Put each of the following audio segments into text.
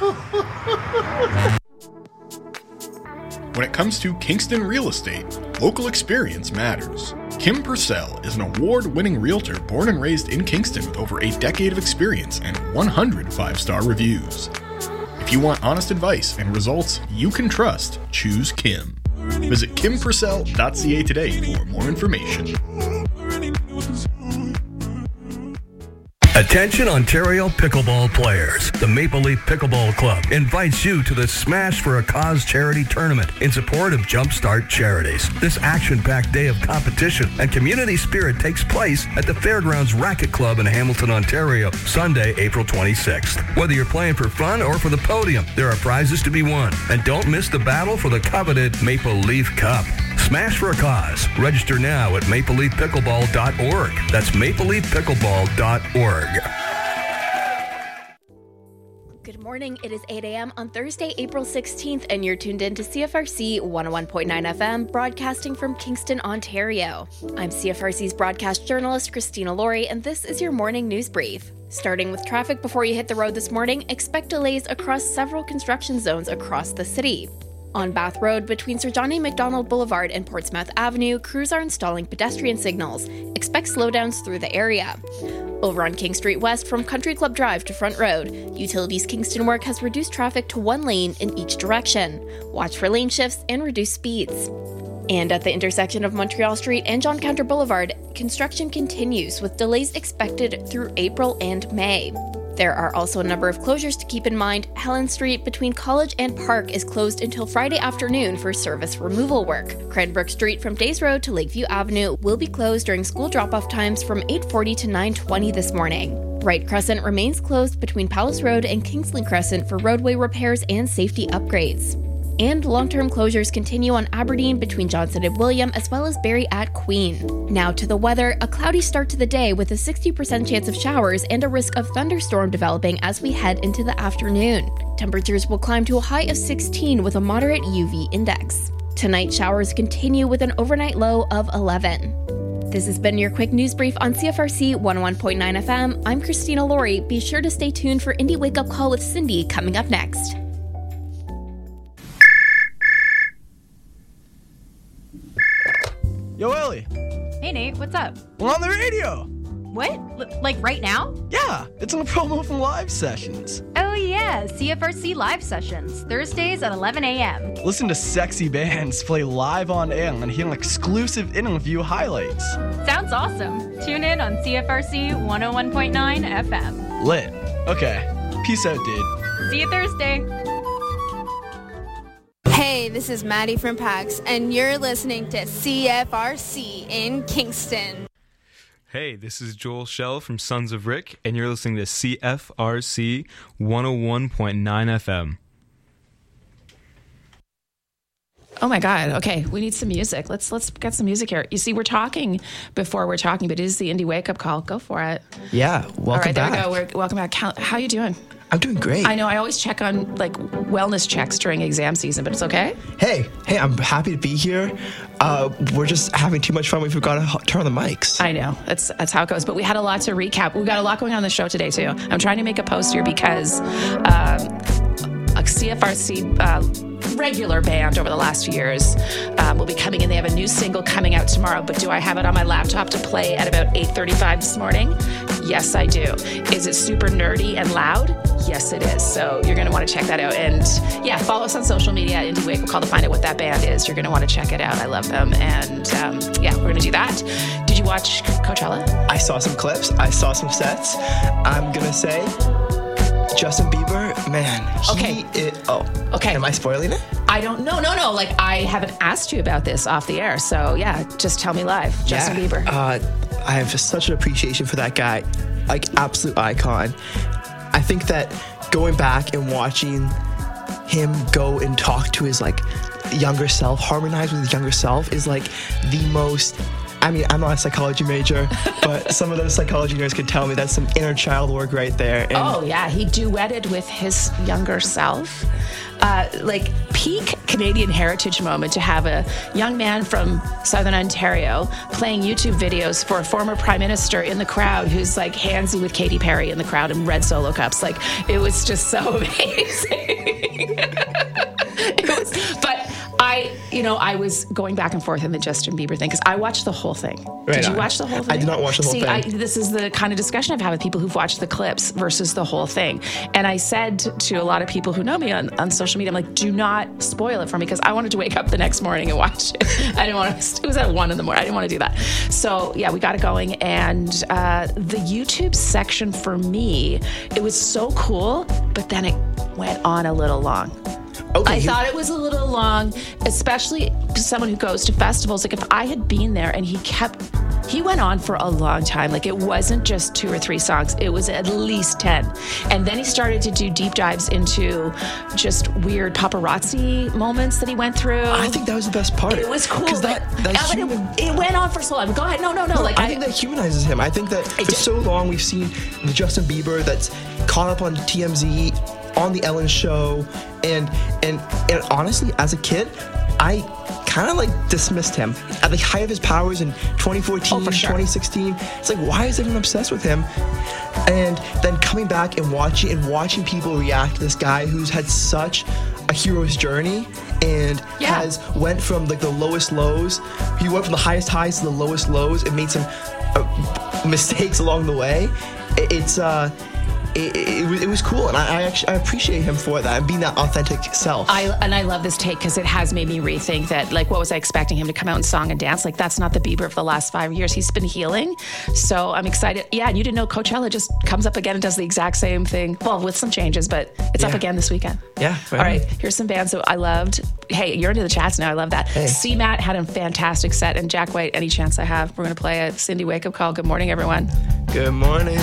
When it comes to Kingston real estate, local experience matters. Kim Purcell is an award-winning realtor born and raised in Kingston with over a decade of experience and 100 5-star reviews. If you want honest advice and results you can trust, choose Kim. Visit kimpurcell.ca today for more information. Attention Ontario pickleball players. The Maple Leaf Pickleball Club invites you to the Smash for a Cause charity tournament in support of Jumpstart Charities. This action-packed day of competition and community spirit takes place at the Fairgrounds Racquet Club in Hamilton, Ontario, Sunday, April 26th. Whether you're playing for fun or for the podium, there are prizes to be won. And don't miss the battle for the coveted Maple Leaf Cup. Smash for a Cause. Register now at mapleleafpickleball.org. That's mapleleafpickleball.org. Good morning. It is 8 a.m. on Thursday, April 16th, and you're tuned in to CFRC 101.9 FM, broadcasting from Kingston, Ontario. I'm CFRC's broadcast journalist, Christina Laurie, and this is your morning news brief. Starting with traffic before you hit the road this morning, expect delays across several construction zones across the city. On Bath Road, between Sir John A. Macdonald Boulevard and Portsmouth Avenue, crews are installing pedestrian signals. Expect slowdowns through the area. Over on King Street West, from Country Club Drive to Front Road, Utilities Kingston work has reduced traffic to one lane in each direction. Watch for lane shifts and reduced speeds. And at the intersection of Montreal Street and John Counter Boulevard, construction continues with delays expected through April and May. There are also a number of closures to keep in mind. Helen Street between College and Park is closed until Friday afternoon for service removal work. Cranbrook Street from Days Road to Lakeview Avenue will be closed during school drop-off times from 8:40 to 9:20 this morning. Wright Crescent remains closed between Palace Road and Kingsland Crescent for roadway repairs and safety upgrades. And long-term closures continue on Aberdeen between Johnson and William, as well as Barrie at Queen. Now to the weather. A cloudy start to the day with a 60% chance of showers and a risk of thunderstorm developing as we head into the afternoon. Temperatures will climb to a high of 16 with a moderate UV index. Tonight, showers continue with an overnight low of 11. This has been your quick news brief on CFRC 101.9 FM. I'm Christina Laurie. Be sure to stay tuned for Indie Wake Up Call with Cindy coming up next. Yo, Ellie. Hey, Nate, what's up? We're on the radio. What? Like right now? Yeah, it's a promo from Live Sessions. Oh, yeah, CFRC Live Sessions, Thursdays at 11 a.m. Listen to sexy bands play live on air and hear exclusive interview highlights. Sounds awesome. Tune in on CFRC 101.9 FM. Lit. Okay, peace out, dude. See you Thursday. Hey, this is Maddie from PAX, and you're listening to CFRC in Kingston. Hey, this is Joel Shell from Sons of Rick, and you're listening to CFRC 101.9 FM. Oh my God. Okay, we need some music. Let's get some music here. You see, we're talking before we're talking, but it is the Indie Wake Up Call. Go for it. Yeah, welcome back. There we go. Welcome back. How you doing? I'm doing great. I know I always check on like wellness checks during exam season, but it's okay. Hey, I'm happy to be here. We're just having too much fun. We forgot to turn on the mics. I know. That's how it goes. But we had a lot to recap. We've got a lot going on the show today too. I'm trying to make a post here because a CFRC regular band over the last few years will be coming in. They have a new single coming out tomorrow, but do I have it on my laptop to play at about 8:35 this morning? Yes, I do. Is it super nerdy and loud? Yes, it is. So you're going to want to check that out. And yeah, follow us on social media at Indie Wake Up Call to find out what that band is. You're going to want to check it out. I love them. And yeah, we're going to do that. Did you watch Coachella? I saw some clips. I saw some sets. I'm going to say Justin Bieber, man. Okay. Okay. Am I spoiling it? I don't know. No. Like, I haven't asked you about this off the air. So yeah, just tell me live. Justin Bieber. I have such an appreciation for that guy. Like, absolute icon. I think that going back and watching him go and talk to his like younger self, harmonize with his younger self, is like the most I mean, I'm not a psychology major, but some of those psychology nerds could tell me that's some inner child work right there. And oh, yeah. He duetted with his younger self. Like peak Canadian heritage moment to have a young man from Southern Ontario playing YouTube videos for a former prime minister in the crowd who's like handsy with Katy Perry in the crowd in red Solo cups. Like, it was just so amazing. But I was going back and forth in the Justin Bieber thing because I watched the whole thing. Did you watch the whole thing? I did not watch the whole thing. This is the kind of discussion I've had with people who've watched the clips versus the whole thing. And I said to a lot of people who know me on social media, I'm like, do not spoil it for me because I wanted to wake up the next morning and watch it. I didn't want to, it was at 1 a.m. I didn't want to do that. So yeah, we got it going. And the YouTube section for me, it was so cool, but then it went on a little long. Okay, I thought it was a little long, especially to someone who goes to festivals. Like if I had been there and he went on for a long time. Like it wasn't just 2 or 3 songs. It was at least 10. And then he started to do deep dives into just weird paparazzi moments that he went through. I think that was the best part. It was cool. Because it went on for so long. Go ahead. No. Like I think that humanizes him. I think that for so long we've seen the Justin Bieber that's caught up on TMZ, on the Ellen Show, and honestly, as a kid, I kind of like dismissed him at the height of his powers in 2014, 2016. It's like, why is everyone obsessed with him? And then coming back and watching people react to this guy who's had such a hero's journey and has went from like the lowest lows. He went from the highest highs to the lowest lows and made some mistakes along the way. It was cool, and I appreciate him for that and being that authentic self. I love this take because it has made me rethink that. Like, what was I expecting him to come out and song and dance? Like, that's not the Bieber of the last 5 years. He's been healing, so I'm excited. Yeah, and you didn't know Coachella just comes up again and does the exact same thing. Well, with some changes, but it's up again this weekend. Yeah. All right, here's some bands that I loved. Hey, you're into the chats now. I love that. Hey. CMAT had a fantastic set, and Jack White, any chance I have, we're going to play a Cindy Wake Up Call. Good morning, everyone. Good morning.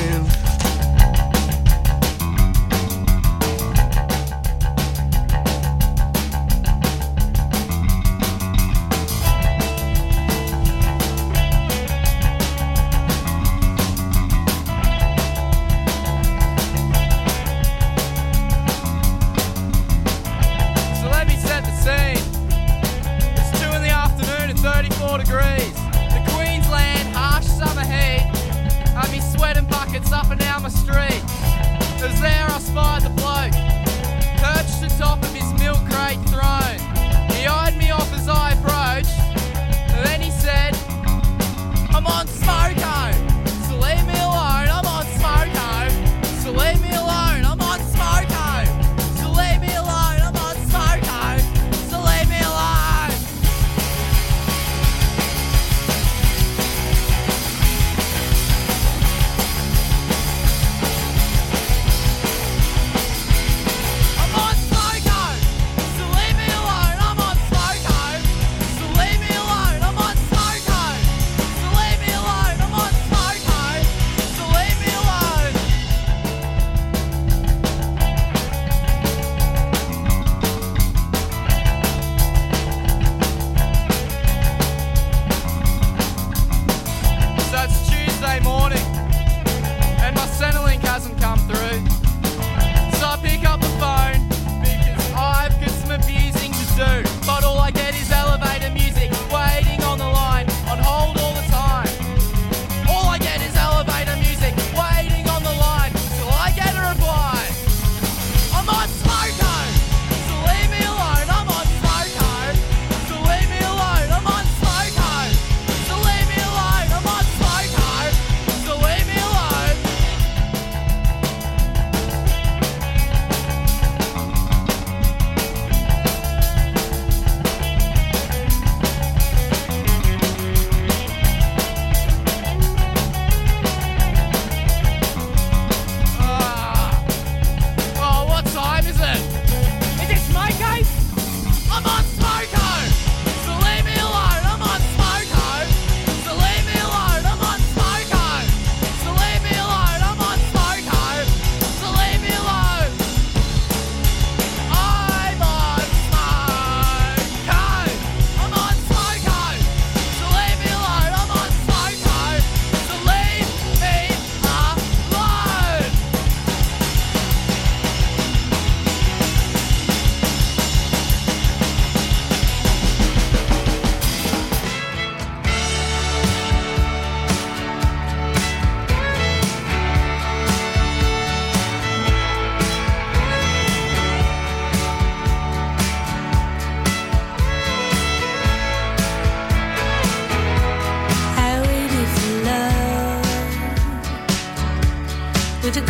Degrees. The Queensland harsh summer heat had me sweating buckets up and down my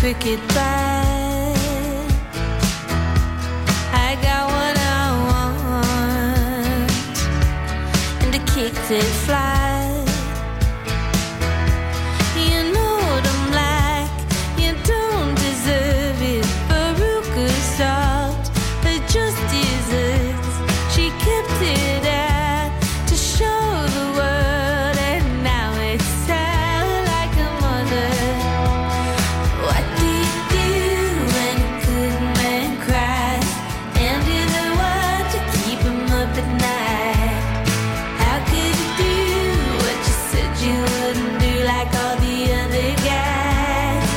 cricket bat. I got what I want, and I kicked it fly. You know what I'm like, you don't deserve it. Veruca salt, it just deserts. She kept it out to show the world, and now it's sad like a mother. What do you do when a good man cries? And do the world to keep him up at night? How could you do what you said you wouldn't do like all the other guys?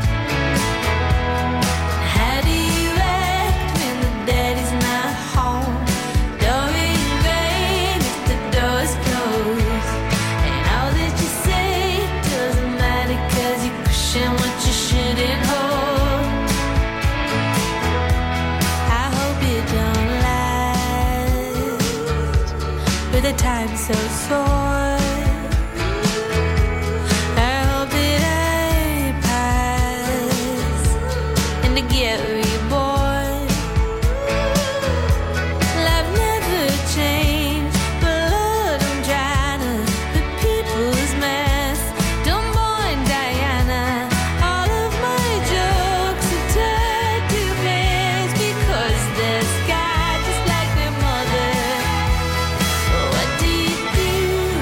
How do you act when the daddy's not home? Don't ring vain if the door's closed. And all that you say doesn't matter 'cause you're pushing what you shouldn't hold. I hope you don't last, but the time's so short. I hope that I pass and to get reborn. Love never changed, but Lord, I'm trying to put people's mess. Don't mind Diana, all of my jokes are turned to bliss because this guy just like their mother. What do you do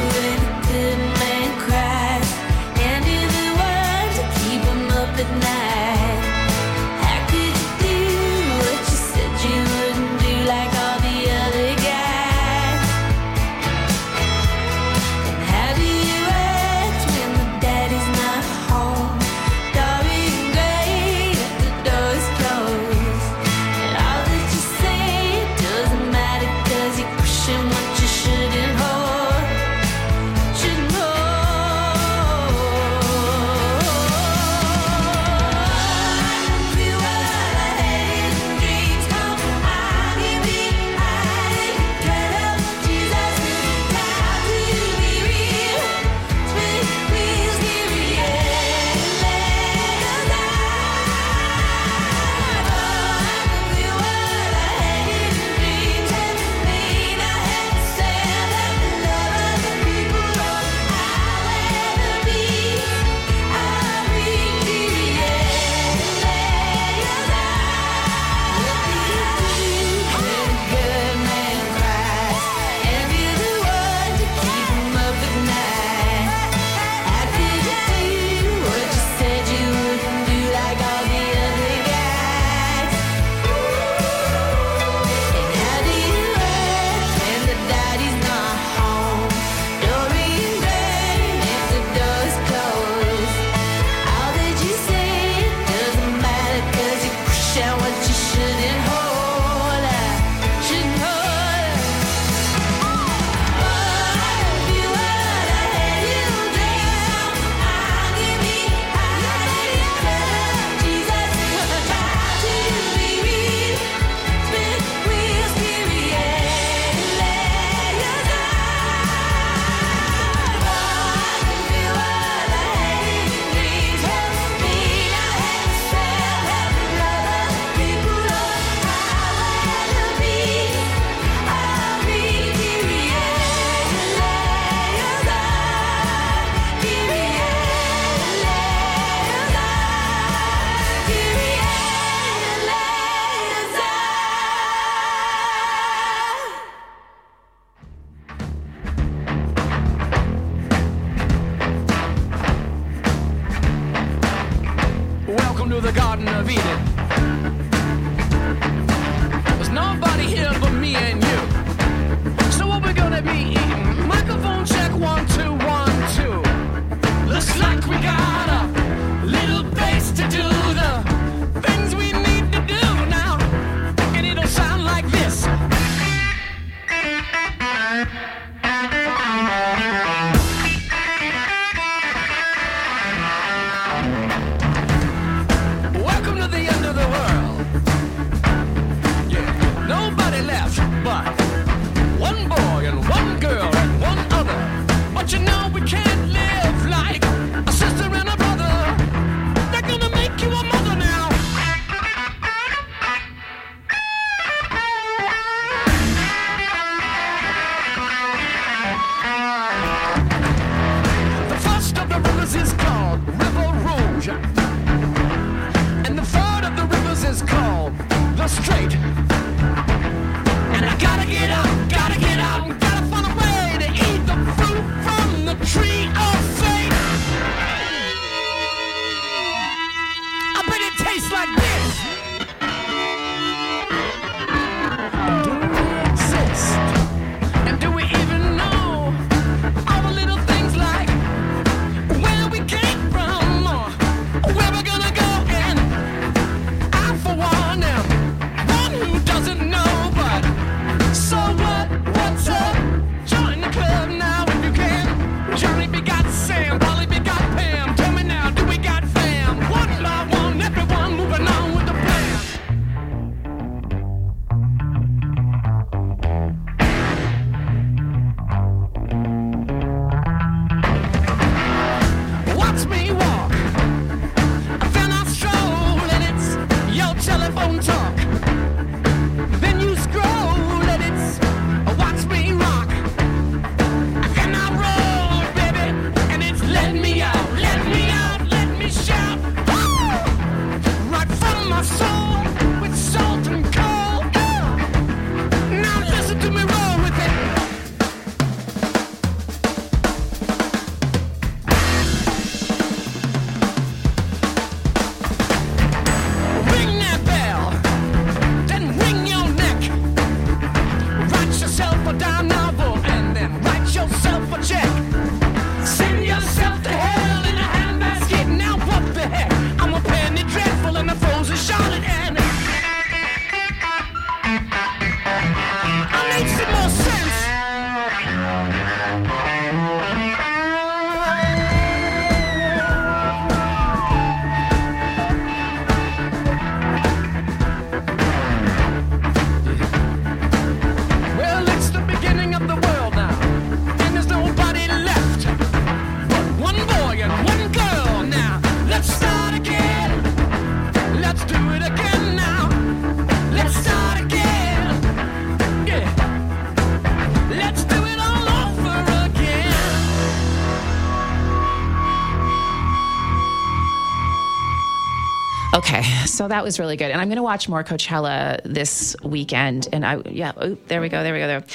Okay, so that was really good. And I'm going to watch more Coachella this weekend. And there we go.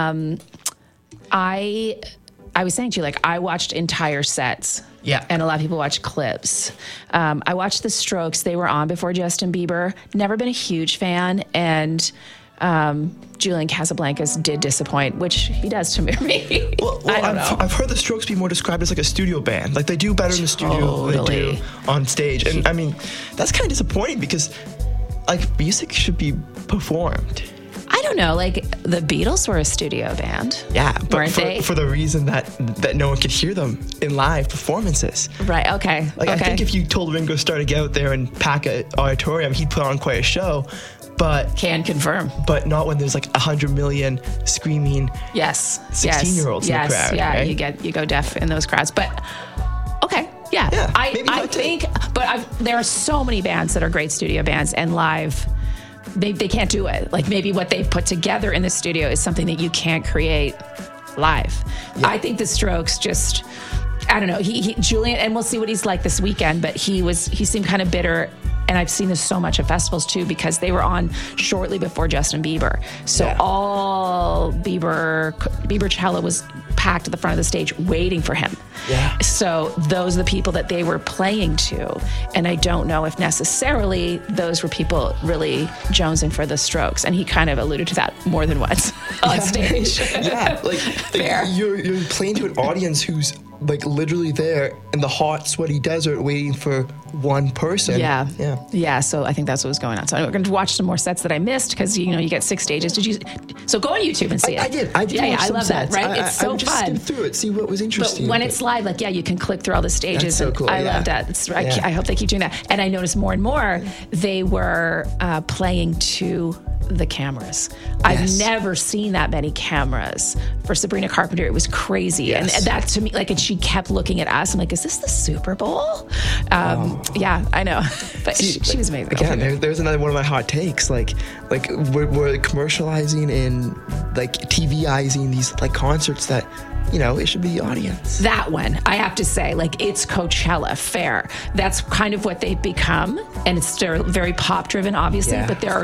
I was saying to you, like, I watched entire sets. Yeah. And a lot of people watch clips. I watched The Strokes. They were on before Justin Bieber. Never been a huge fan. And Julian Casablancas did disappoint, which he does to me. Well, I don't know. I've heard the Strokes be more described as like a studio band. Like, they do better in the studio than they do on stage. And I mean, that's kind of disappointing because, like, music should be performed. I don't know. Like, the Beatles were a studio band. Yeah, but weren't they? For the reason that no one could hear them in live performances. Right, okay. Like, I think if you told Ringo Starr to get out there and pack an auditorium, he'd put on quite a show. But can confirm. But not when there's like 100 million screaming 16-year-olds in the crowd. Yeah, right? you go deaf in those crowds. But okay, yeah. I think, but there are so many bands that are great studio bands, and live they can't do it. Like, maybe what they've put together in the studio is something that you can't create live. Yeah. I think the Strokes just, I don't know. Julian, and we'll see what he's like this weekend, but he seemed kind of bitter. And I've seen this so much at festivals too, because they were on shortly before Justin Bieber. So all Biebercella was packed at the front of the stage waiting for him. Yeah. So those are the people that they were playing to. And I don't know if necessarily those were people really jonesing for the Strokes. And he kind of alluded to that more than once on stage. Yeah, like you're playing to an audience who's like literally there in the hot, sweaty desert waiting for one person. Yeah. So I think that's what was going on. So we're going to watch some more sets that I missed, because you get 6 stages. So go on YouTube and see it. I did. Yeah, watch I some love sets. that. Right? It's so I just fun. skimmed through it, see what was interesting. But when it's live, like, you can click through all the stages. That's so cool. I love that. I hope they keep doing that. And I noticed more and more they were playing to the cameras. I've never seen that many cameras. For Sabrina Carpenter, it was crazy. And that to me, like, and she kept looking at us. I'm like, is this the Super Bowl? Yeah, I know. But she was amazing. Again, there's another one of my hot takes. Like we're commercializing and like TVizing these like concerts that, it should be the audience. That one, I have to say, like, it's Coachella, fair. That's kind of what they've become. And it's very pop-driven, obviously. But there are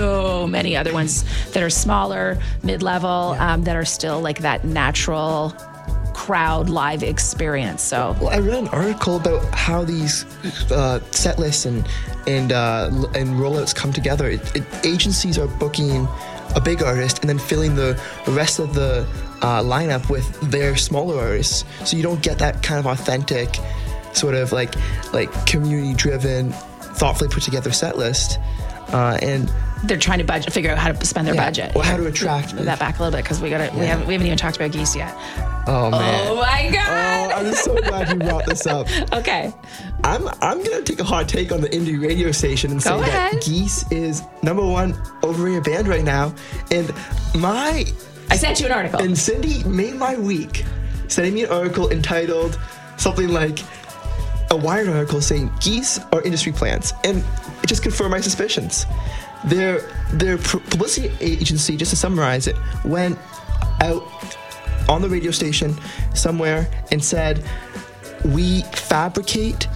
so many other ones that are smaller, mid-level, that are still like that natural crowd live experience. So, well, I read an article about how these set lists and rollouts come together. Agencies are booking a big artist and then filling the rest of the lineup with their smaller artists, so you don't get that kind of authentic, sort of like community-driven, thoughtfully put together set list. And they're trying to figure out how to spend their budget. Or how to attract. Move that back a little bit, because we haven't even talked about Geese yet. Oh man! Oh my God! I'm so glad you brought this up. Okay. I'm gonna take a hot take on the indie radio station and say that Geese is #1 overrated band right now, and I sent you an article. And Cindy made my week, sending me an article entitled something like a Wired article saying Geese are industry plants, and it just confirmed my suspicions. Their publicity agency, just to summarize it, went out on the radio station somewhere and said, we fabricate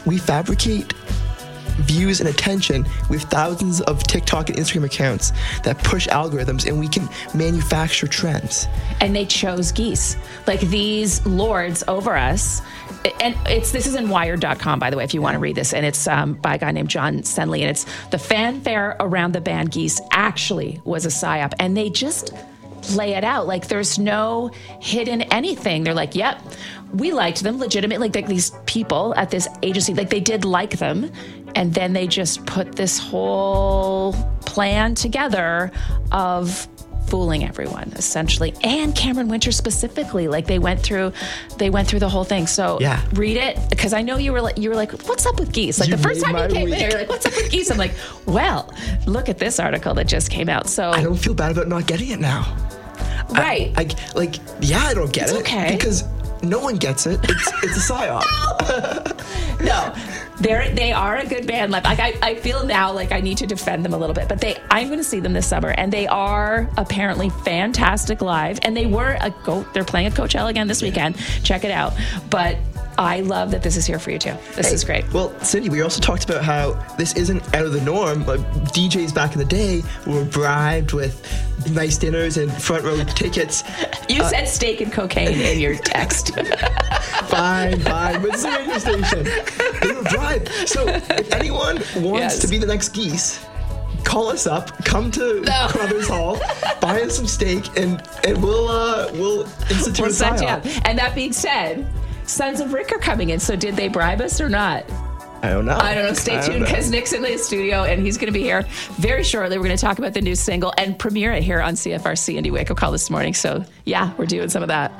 views and attention with thousands of TikTok and Instagram accounts that push algorithms, and we can manufacture trends. And they chose Geese, like these lords over us. And this is in Wired.com, by the way, if you want to read this. And it's by a guy named John Senley. And it's the fanfare around the band Geese actually was a psyop. And they just lay it out. Like, there's no hidden anything. They're like, yep, we liked them legitimately. Like these people at this agency, like they did like them. And then they just put this whole plan together of fooling everyone, essentially, and Cameron Winter specifically. Like they went through the whole thing. So read it, because I know you were like, what's up with Geese? Like the first time you came in here, you're like, what's up with Geese? I'm like, well, look at this article that just came out. So I don't feel bad about not getting it now. Right? I don't get it. Okay, because no one gets it. It's a psyop. No. They are a good band. Like I feel now like I need to defend them a little bit, but I'm going to see them this summer, and they are apparently fantastic live. And they're playing at Coachella again this weekend. Check it out. But I love that this is here for you too. This is great. Well, Cindy, we also talked about how this isn't out of the norm. DJs back in the day were bribed with nice dinners and front row tickets. You said steak and cocaine in your text. Fine, but it's a radio station. They were bribed. So if anyone wants to be the next Geese, call us up, come to Crothers Hall, buy us some steak, and we'll institute a psyop. And that being said, Sons of Rick are coming in, so did they bribe us or not? I don't know. Stay tuned because Nick's in the studio and he's going to be here very shortly. We're going to talk about the new single and premiere it here on CFRC Indie Wake Up Call this morning. So yeah, we're doing some of that.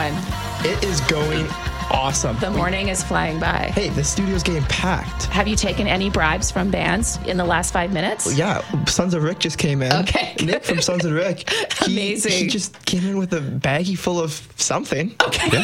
going? It is going awesome. The morning is flying by. Hey, the studio's getting packed. Have you taken any bribes from bands in the last 5 minutes? Yeah, Sons of Rick just came in. Okay. Nick from Sons of Rick. Amazing. He just came in with a baggie full of something. Okay.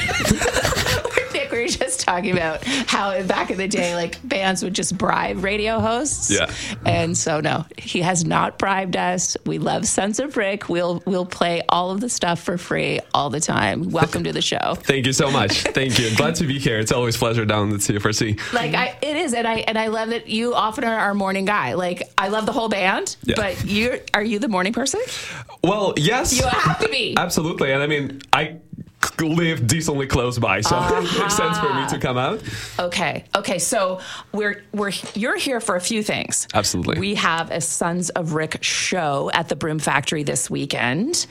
Nick, we were just talking about how back in the day, like, bands would just bribe radio hosts. Yeah. And so, no, he has not bribed us. We love Sons of Rick. We'll play all of the stuff for free all the time. Welcome to the show. Thank you so much. Thank you. Glad to be here. It's always a pleasure down at CFRC. Like, it is, and I love that you often are our morning guy. Like, I love the whole band, but are you the morning person? Well, yes. You have to be. Absolutely. And I mean, I live decently close by, so it makes sense for me to come out. Okay. So you're here for a few things. Absolutely. We have a Sons of Rick show at the Broom Factory this weekend,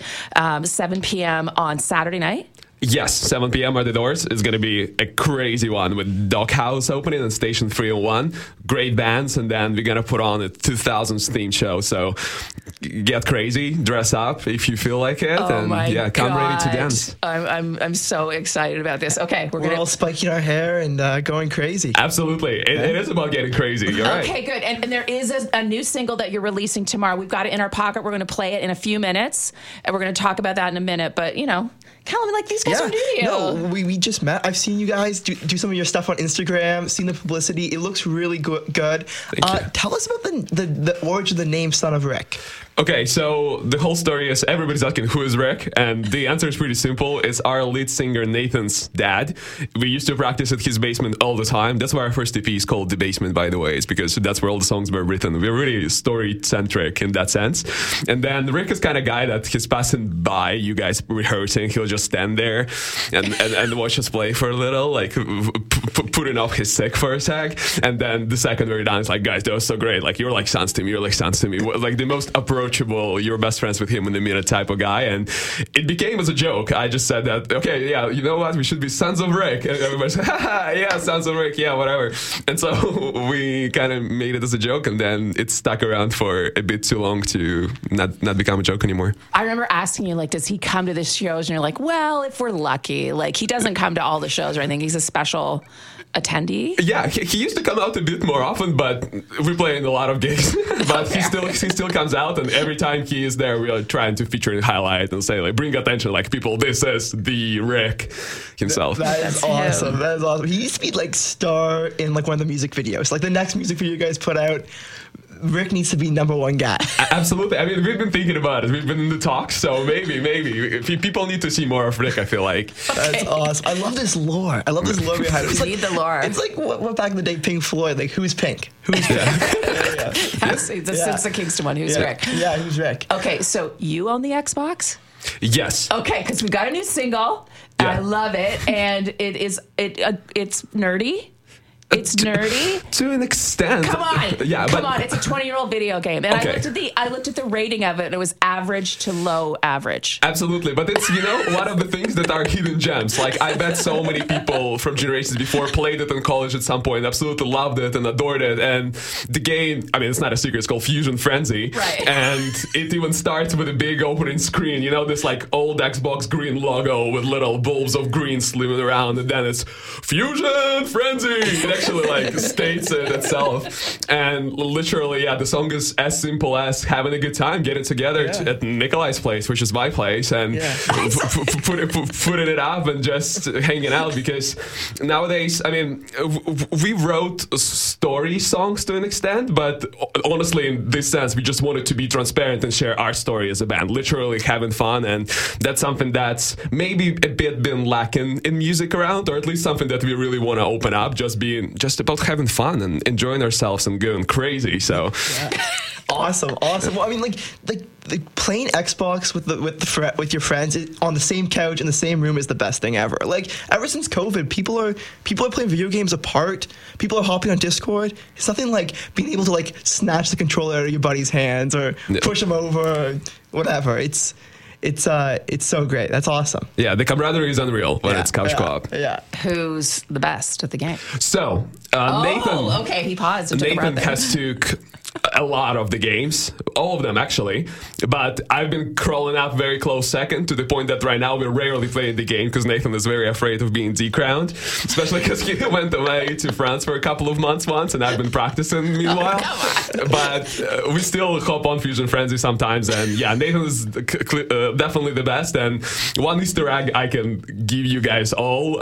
7 p.m. on Saturday night. Yes, 7 p.m. are the doors. It's going to be a crazy one with Doghouse opening and Station 301. Great bands, and then we're going to put on a 2000s theme show. So get crazy, dress up if you feel like it, come ready to dance. I'm so excited about this. Okay, we're all spiking our hair and going crazy. Absolutely. It is about getting crazy. You're right. Okay, good. And there is a new single that you're releasing tomorrow. We've got it in our pocket. We're going to play it in a few minutes, and we're going to talk about that in a minute. But, Callum, like, these guys are new to you. No, we just met. I've seen you guys do some of your stuff on Instagram, seen the publicity. It looks really good. Tell us about the origin of the name Son of Rick. Okay, so the whole story is everybody's asking who is Rick, and the answer is pretty simple. It's our lead singer Nathan's dad. We used to practice at his basement all the time. That's why our first EP is called The Basement, by the way. It's because that's where all the songs were written. We're really story-centric in that sense. And then Rick is kind of guy that he's passing by you guys rehearsing. He'll just stand there and watch us play for a little, like putting off his sick for a sec. And then the second we're done, it's like, guys, that was so great. Like, you're like sons to me. You're like sons to me. Like the most approachable, you're best friends with him in the minute type of guy. And it became as a joke. I just said that, okay, yeah, you know what? We should be Sons of Rick. And everybody said, yeah, Sons of Rick, yeah, whatever. And so we kind of made it as a joke, and then it stuck around for a bit too long to not become a joke anymore. I remember asking you, like, does he come to the shows? And you're like, well, if we're lucky. Like, he doesn't come to all the shows or anything. He's a special attendee. Yeah, he used to come out a bit more often, but we play in a lot of gigs. But he still comes out, and every time he is there, we are trying to feature and highlight and say, like, bring attention, like, people, this is the Rick himself. That is awesome. That is awesome. He used to be like star in like one of the music videos. Like the next music video you guys put out, Rick needs to be number one guy. Absolutely. I mean, we've been thinking about it. We've been in the talks, so maybe. People need to see more of Rick, I feel like. Okay. That's awesome. I love this lore. Behind it. We need the lore. It's like what back in the day, Pink Floyd. Like, who's Pink? Who's Pink? Since the Kingston one, who's Rick? Yeah, who's Rick? Okay, so you own the Xbox? Yes. Okay, because we got a new single. Yeah. I love it, and it's nerdy. It's nerdy to an extent. Come on, yeah, come on. It's a 20-year-old video game, and okay. I looked at the rating of it, and it was average to low average. Absolutely, but it's one of the things that are hidden gems. Like, I bet so many people from generations before played it in college at some point, absolutely loved it and adored it. And the game, I mean, it's not a secret. It's called Fusion Frenzy, right? And it even starts with a big opening screen. This like old Xbox green logo with little bulbs of green slimming around, and then it's Fusion Frenzy. Actually like states it itself, and literally the song is as simple as having a good time, getting together at Nikolai's place, which is my place, and putting it up and just hanging out, because nowadays, I mean, we wrote story songs to an extent, but honestly in this sense we just wanted to be transparent and share our story as a band, literally having fun, and that's something that's maybe a bit been lacking in music around, or at least something that we really want to open up, just about having fun and enjoying ourselves and going crazy. So awesome. Well, I mean, like playing Xbox with your friends on the same couch in the same room is the best thing ever. Like, ever since COVID, people are playing video games apart. People are hopping on Discord. It's nothing like being able to like snatch the controller out of your buddy's hands or push him over or whatever. It's so great. That's awesome. Yeah, the camaraderie is unreal when it's couch co-op. Yeah. Who's the best at the game? So Nathan. Okay, he paused. And Nathan has took a lot of the games, all of them actually, but I've been crawling up very close second, to the point that right now we're rarely playing the game because Nathan is very afraid of being decrowned, especially because he went away to France for a couple of months once, and I've been practicing meanwhile. But we still hop on Fusion Frenzy sometimes, and yeah, Nathan is definitely the best. And one Easter egg I can give you guys all,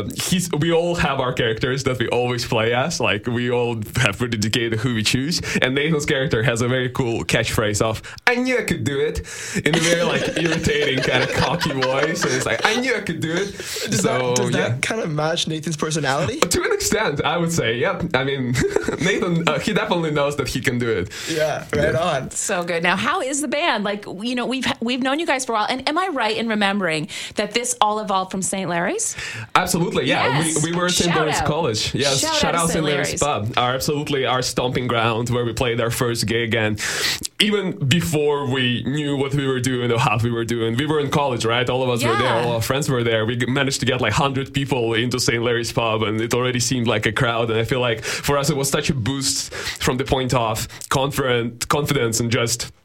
we all have our characters that we always play as, like we all have pretty dedicated who we choose, and Nathan's character has a very cool catchphrase of "I knew I could do it" in a very like irritating kind of cocky voice, and it's like "I knew I could do it." Does that kind of match Nathan's personality? To an extent, I would say, yeah. I mean, Nathan, he definitely knows that he can do it. Yeah, right on. So good. Now, how is the band? Like, you know, we've known you guys for a while, and am I right in remembering that this all evolved from St. Larry's? Absolutely, yeah. Yes. We were at St. Larry's College. Yes, shout out St. Larry's Pub. Our stomping ground where we played our first gig, and even before we knew what we were doing or how we were doing, we were in college, right? All of us were there, all our friends were there. We managed to get like 100 people into St. Larry's Pub, and it already seemed like a crowd. And I feel like for us it was such a boost from the point of confidence and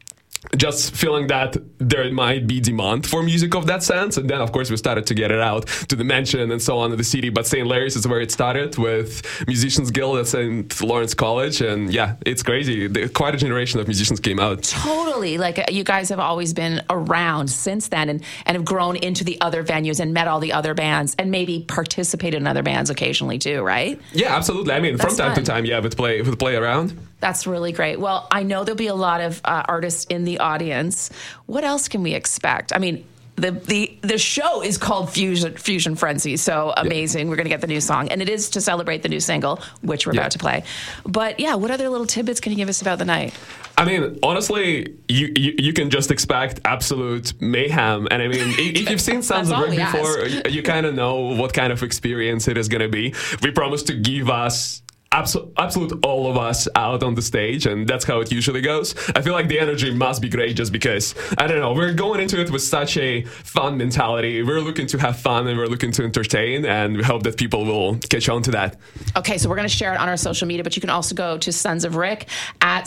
just feeling that there might be demand for music of that sense. And then, of course, we started to get it out to the Mansion and so on in the city. But St. Larry's is where it started, with Musicians Guild at St. Lawrence College. And yeah, it's crazy. Quite a generation of musicians came out. Totally. Like, you guys have always been around since then, and have grown into the other venues and met all the other bands, and maybe participated in other bands occasionally too, right? Yeah, absolutely. I mean, from time to time, yeah, we play around. That's really great. Well, I know there'll be a lot of artists in the audience. What else can we expect? I mean, the show is called Fusion Frenzy, so amazing. We're going to get the new song, and it is to celebrate the new single, which we're about to play. But yeah, what other little tidbits can you give us about the night? I mean, honestly, you can just expect absolute mayhem. And I mean, if you've seen Sons of Rick before, you kind of know what kind of experience it is going to be. We promise to give us absolute all of us out on the stage, and that's how it usually goes. I feel like the energy must be great, just because, I don't know, we're going into it with such a fun mentality. We're looking to have fun, and we're looking to entertain, and we hope that people will catch on to that. Okay, so we're going to share it on our social media, but you can also go to Sons of Rick at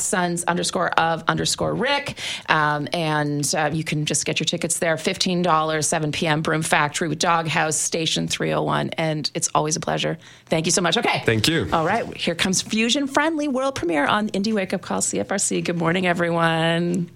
sons_of_Rick, and you can just get your tickets there. $15, 7 p.m. Broom Factory with Doghouse, Station 301, and it's always a pleasure. Thank you so much. Okay. Thank you. All right. Here comes Fusion Friendly world premiere on Indie Wake Up Call CFRC. Good morning, everyone.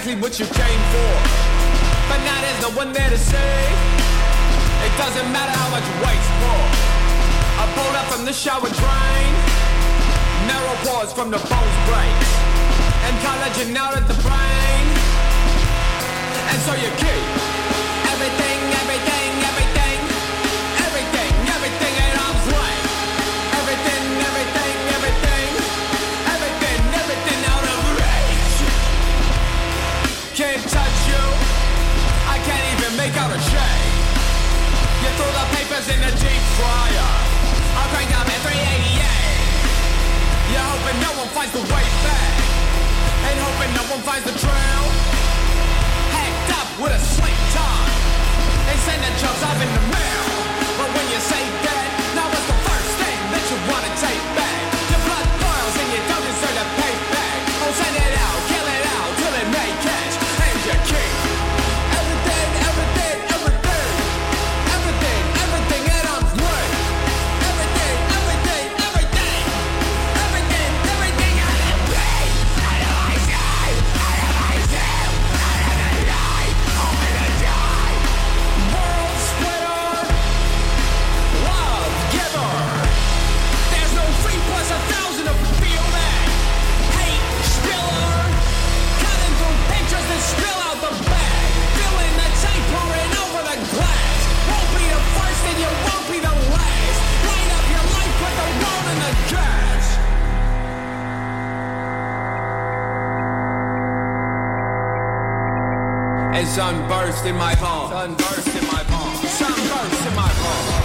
exactly what you came for. But now there's no one there to say. It doesn't matter how much weight's pulled. I pulled up from the shower drain. Narrow pores from the bones break. And collagen out at the brain. And so you keep everything, everything, everything, everything, everything at arm's length. Everything, everything, everything, everything, everything out of reach. Can't touch you. I can't even make out a shade. You throw the papers in the deep fryer. I'll crank up at 388. You're hoping no one finds the way back. Ain't hoping no one finds the trail. Hacked up with a slick tongue. They send the jokes off in the mail. But when you say that, now what's the first thing that you wanna take back? Your blood boils and you don't deserve to pay back. Oh, send it out, kill it out, till it may catch. And you keep everything, everything, everything, everything, everything at arm's length. Everything, everything, everything, everything, everything out of reach. Out of my sight, out of my soul, out of the light, open the door. World splitter, love giver. There's no 3 plus 1,000 of feel that. Hate spiller, cutting through pictures that spill out the bag. Filling the tank, pouring over the glass. Won't be the first and you won't be the last. Light up your life, put the world in the gas. And sunburst in my palm. Sunburst in my palm. Sunburst in my palm.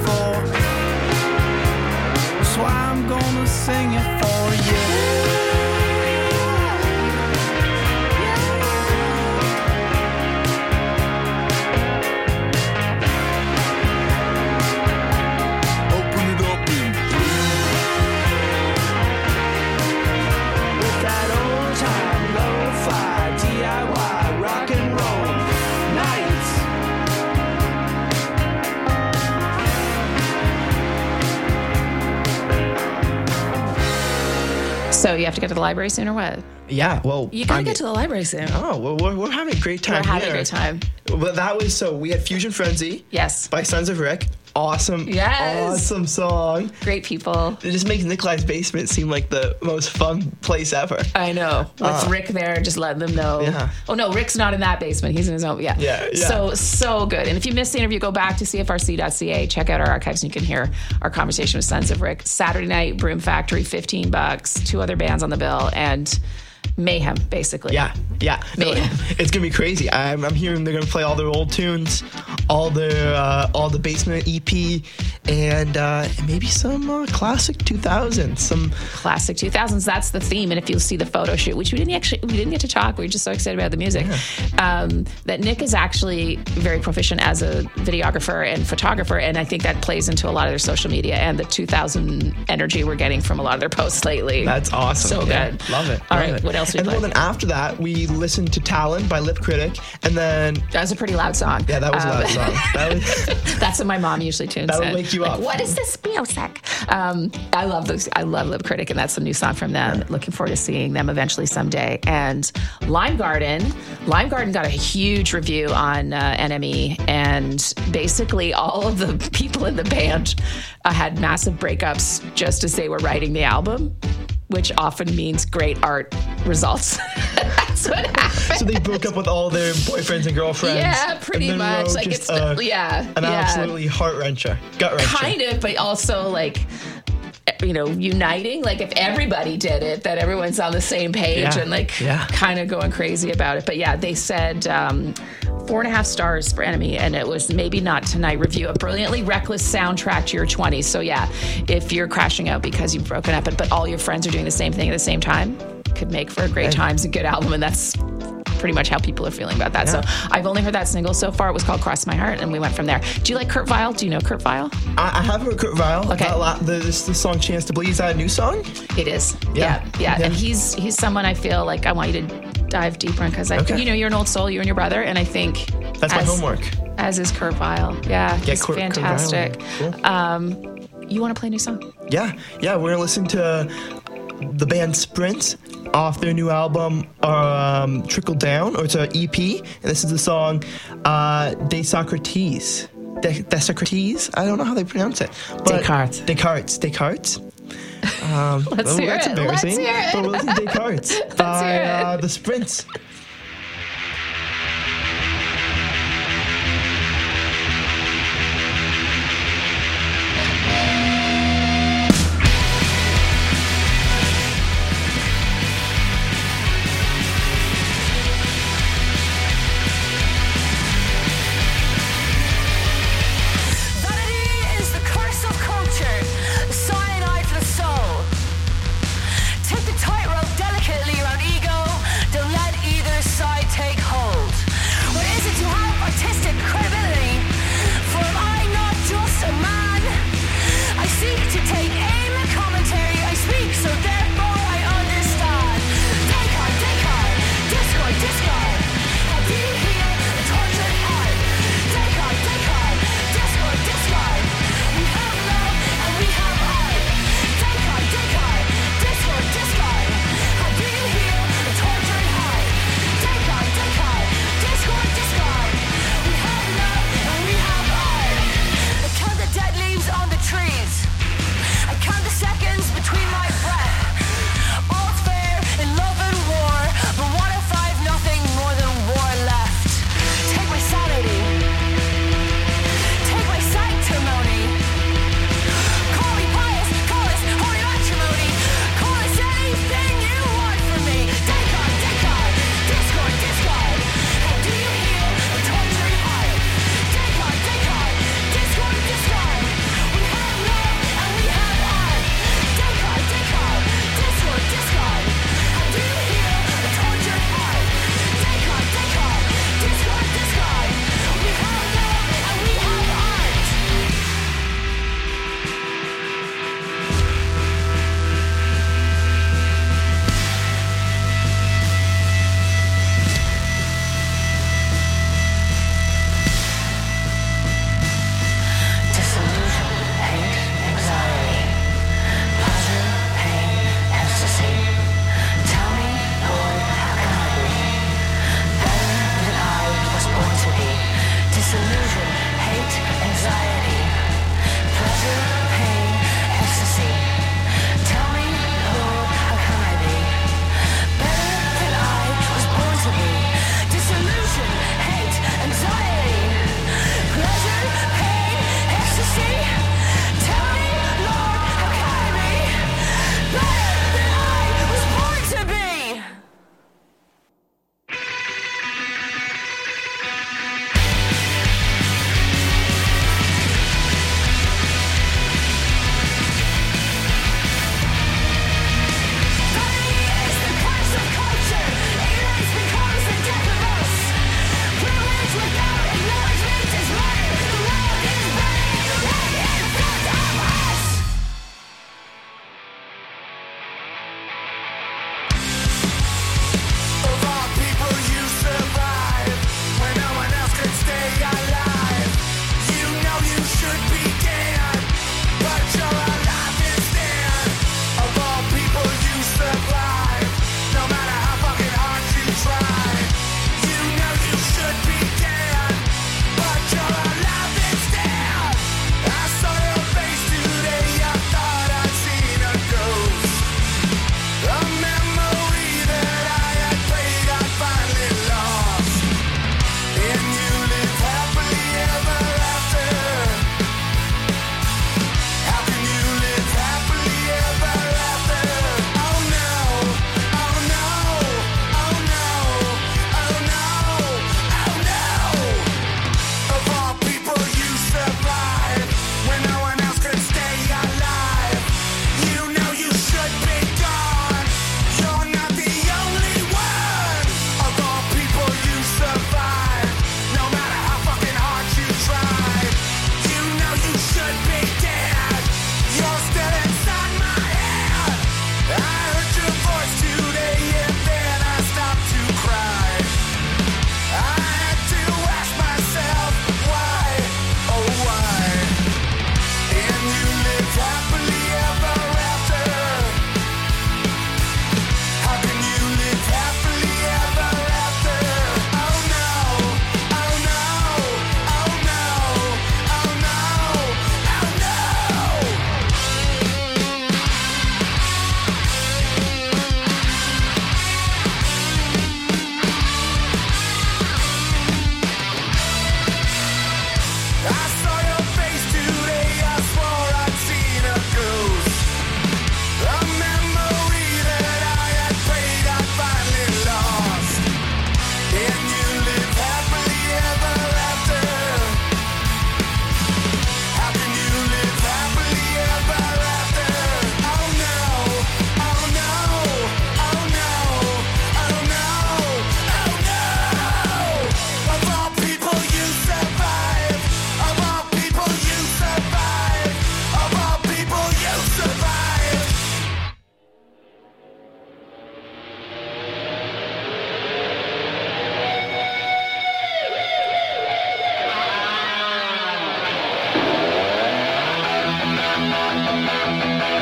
before. That's why I'm gonna sing it for you. So you have to get to the library soon or what? Yeah, well, you gotta get to the library soon. Oh, well, we're having a great time. We're having a great time. But that was we had Fusion Frenzy. Yes. By Sons of Rick. Awesome. Yes. Awesome song. Great people. It just makes Nikolai's basement seem like the most fun place ever. I know. With Rick there, just letting them know. Yeah. Oh no, Rick's not in that basement. He's in his own. Yeah. Yeah. So good. And if you missed the interview, go back to cfrc.ca. Check out our archives, and you can hear our conversation with Sons of Rick. Saturday night, Broom Factory, $15. 2 other bands on the bill, and mayhem, basically. Yeah. Mayhem. It's gonna be crazy. I'm hearing they're gonna play all their old tunes, all the Basement EP, and maybe some classic 2000s. Some classic 2000s. That's the theme. And if you'll see the photo shoot, which we didn't get to talk. We were just so excited about the music. Yeah. That Nick is actually very proficient as a videographer and photographer, and I think that plays into a lot of their social media and the 2000 energy we're getting from a lot of their posts lately. That's awesome. So good. Love it. All right. What else? And then after that, we listened to Talon by Lip Critic, and then that was a pretty loud song. Yeah, that was a loud song. That's what my mom usually tunes. That'll wake you up. What is this music? I love those. I love Lip Critic, and that's a new song from them. Yeah. Looking forward to seeing them eventually someday. And Lime Garden got a huge review on NME, and basically all of the people in the band had massive breakups just as they were writing the album, which often means great art results. That's what happened. So they broke up with all their boyfriends and girlfriends. Yeah, pretty much. Like it's an absolutely heart-wrencher, gut-wrencher. Kind of, but also like, uniting. Like if everybody did it, that everyone's on the same page and kind of going crazy about it. But yeah, they said 4.5 stars for Enemy, and it was Maybe Not Tonight review, a brilliantly reckless soundtrack to your 20s. So yeah, if you're crashing out because you've broken up, but all your friends are doing the same thing at the same time, could make for a great times and good album, and that's pretty much how people are feeling about that. Yeah. So I've only heard that single so far. It was called Cross My Heart, and we went from there. Do you like Kurt Vile? Do you know Kurt Vile? I have heard Kurt Vile. Okay. The song Chance to Bleed, is that a new song? It is. Yeah. And he's someone I feel like I want you to dive deeper in, because you're an old soul, you and your brother, and I think that's my homework. As is Kurt Vile. Yeah, he's fantastic. Cool. You want to play a new song? Yeah. We're going to listen to the band Sprint off their new album, Trickle Down, or it's an EP, and this is the song De Socrates. Desocrates? I don't know how they pronounce it. Descartes. Let's hear it. Embarrassing. But we'll listen to Descartes by the Sprints. I Thank you.